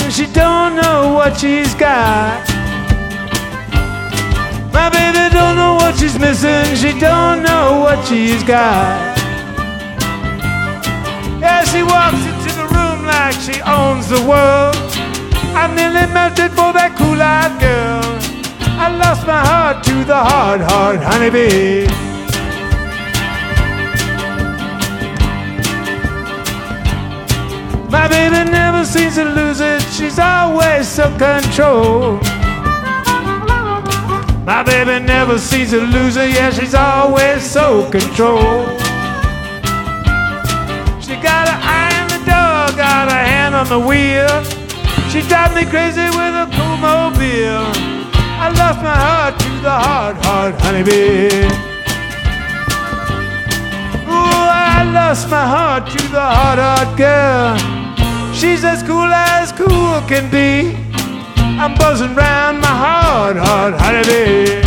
she don't know what she's got. My baby don't know what she's missing, she don't know what she's got. Yeah, she walks into the room like she owns the world. I'm nearly melted for that cool-eyed girl. I lost my heart to the hard honeybee. My baby never seems to lose it, she's always so controlled. My baby never seems to lose it, yeah, she's always so controlled. She got an eye on the door, got a hand on the wheel. She drives me crazy with a cool mobile. I lost my heart to the hard honeybee. Ooh, I lost my heart to the hard girl. She's as cool can be. I'm buzzing round my hard honeybee.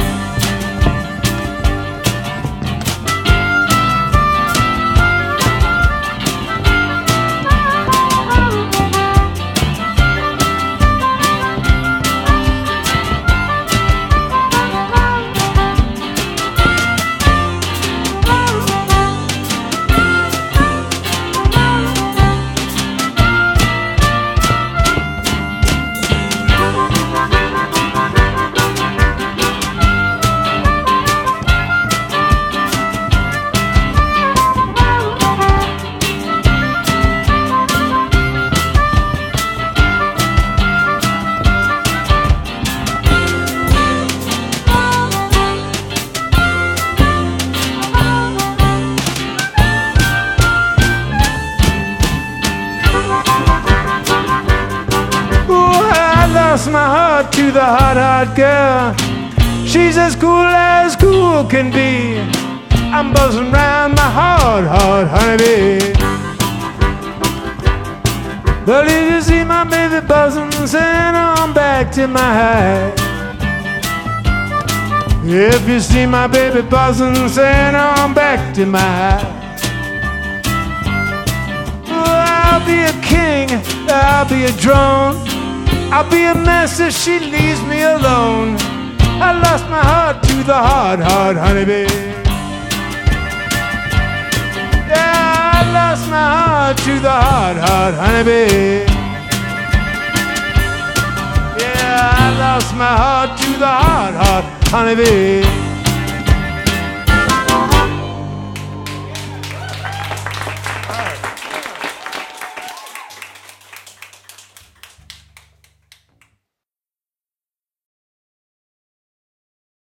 Lost my heart to the hard girl. She's as cool can be. I'm buzzing round my hard honeybee. But if you see my baby buzzing, send on back to my high. If you see my baby buzzing, send on back to my high. Oh, I'll be a king, I'll be a drone, I'll be a mess if she leaves me alone. I lost my heart to the hard honeybee. Yeah, I lost my heart to the hard honeybee. Yeah, I lost my heart to the hard honeybee. All right.